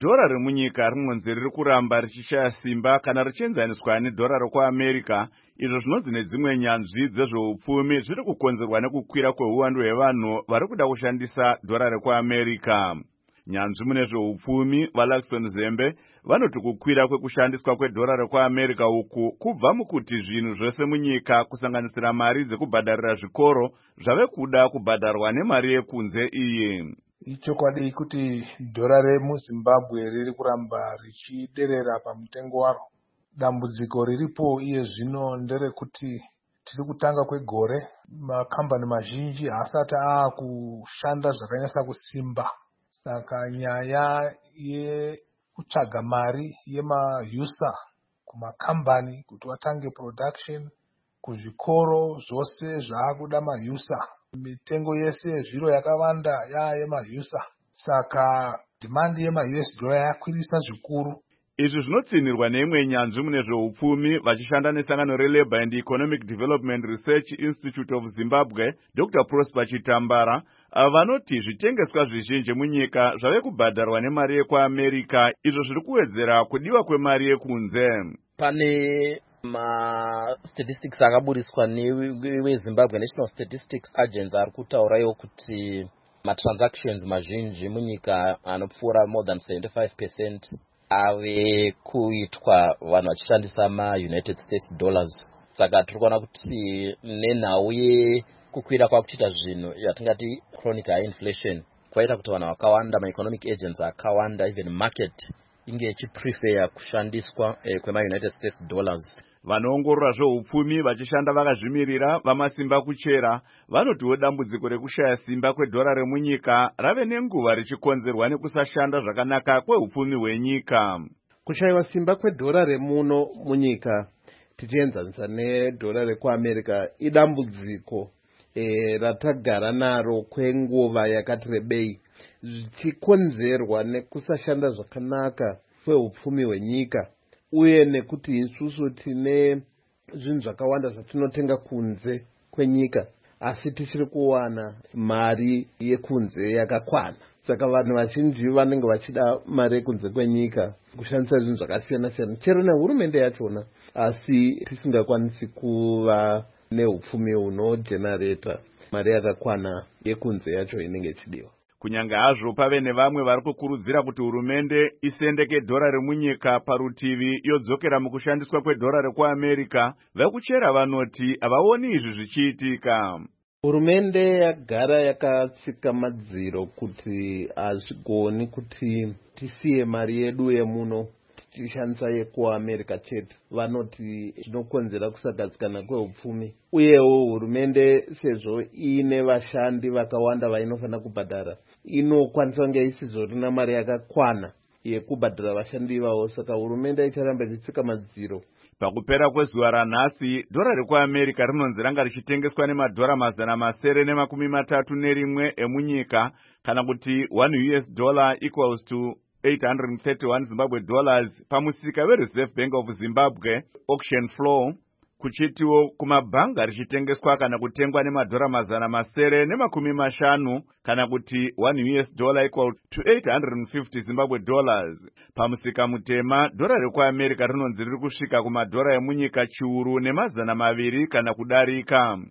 Dhora remunyika rinonzi riri kuramba richishaya simba kana richienzaniswa nedhora rekuAmerica, izvo zvinonzi nedzimwe nyanzvi dzezveupfumi zviri kukonzerwa nekukwira kweuwandu hwevanhu vari kuda kushandisa dhora rekuAmerica. Nyanzvi mune zveupfumi vaLaxton Zembe vanoti kukwira kwekushandiswa kwedhora rekuAmerica uku kubva mukuti zvinhu zvose munyika kusanganisira mari dzekubhadharira zvikoro zvave kuda kubhadharwa nemari yekunze iyi. Ichokwadi kuti dhora remuZimbabwe riri kuramba richiderera pamutengo waro. Dambudziko riripo iye zvino nderekuti tiri kutanga kwegore, makambani mazhinji haasati kushanda zvakanyasa kusimba. Saka nyaya yekutsvaga mari yemausa kumakambani kuti vatange production, kuzvikoro zvose zvaakuda mausa. Mitengo yese yezviro yakawanda yemausa. Saka dhimandi yemaUS dollar yakwirisa zvikuru. Izvi zvinotsinirwa neimwe nyanzvi mune zveupfumi vachishanda nesangano reLabour and Economic Development Research Institute of Zimbabwe, Dr. Prosper Chitambara, vanoti zvitengeswa zvizhinji munyika zvave kubhadharwa nemari yekuAmerica, izvo zviri kuwedzera kudiwa kwemari yekunze. Pane statistics akaburiswa neweZimbabwe National Statistics Agency ari kutaurawo kuti transactions mazhinji munyika anopfuura more than 75% ave kuitwa vanhu vachishandisa maUnited States dollars. Saka tiri kuona kuti nenhau yekukwira kwakuchiita zvinhu yatingati chronic high inflation kwaita kuti vanhu vakawanda, ma-economic agents akawanda, even market inge ichiprefer kushandiswa kwemaUnited States dollars. Vanoongorora zveupfumi vachishanda vakazvimirira vamasimba kuchera vanotiwo dambudziko rekushaya simba kwedhora remunyika rave nenguva richikonzerwa nekusashanda zvakanaka kweupfumi hwenyika. Kushayiwa simba kwedhora remuno munyika tichienzanisa nedhora rekuAmerica idambudziko ratagara naro kwenguva yakati rebei, zvichikonzerwa nekusashanda zvakanaka kweupfumi hwenyika, uye nekuti isusu tine zvinhu zvakawanda zvatinotenga kunze kwenyika asi tichiri kuwana mari yekunze yakakwana. Saka vanhu vazhinji vanenge vachida mari yekunze kwenyika kushandisa zvinhu zvakasiyana siyana, chero nehurumende yachona, asi tisingakwanisi kuva neupfumi hunojenereta mari yakakwana yekunze yacho inenge ichidiwa. Kunyange hazvo pave nevamwe vari kukurudzira kuti hurumende isendeke dhora remunyika parutivi yodzokera mukushandiswa kwedhora rekuAmerica, vekuchera vanoti havaoni izvi zvichiitika. Hurumende yagara yakatsika madziro kuti hazvigoni kuti tisiye mari yedu yemuno tichishandisa yekuAmerica chete. Vanoti zvinokonzera kusagadzikana kweupfumi, uyewo hurumende sezvo iine vashandi vakawanda vainofanira kubhadhara, inokwanisa kunge isizorina mari yakakwana yekubhadhara vashandi ivavo. Saka hurumende icharamba ichitsika madziro. Pakupera kwezuva ranhasi, dhora rekuAmerica rinonzi ranga richitengeswa nemadhora 331 emunyika, kana kuti $1 equals to 831 Zimbabwe dollars pamusika weReserve Bank of Zimbabwe auction floor, kuchitiwo kumabhanga richitengeswa kana kutengwa nemadhora 450 kana kuti $1 equal to 850 Zimbabwe dollars. Pamusika mutema, dhora rekuAmerica rinonzi riri kusvika kumadhora emunyika chiuru ne200 kana kudarika.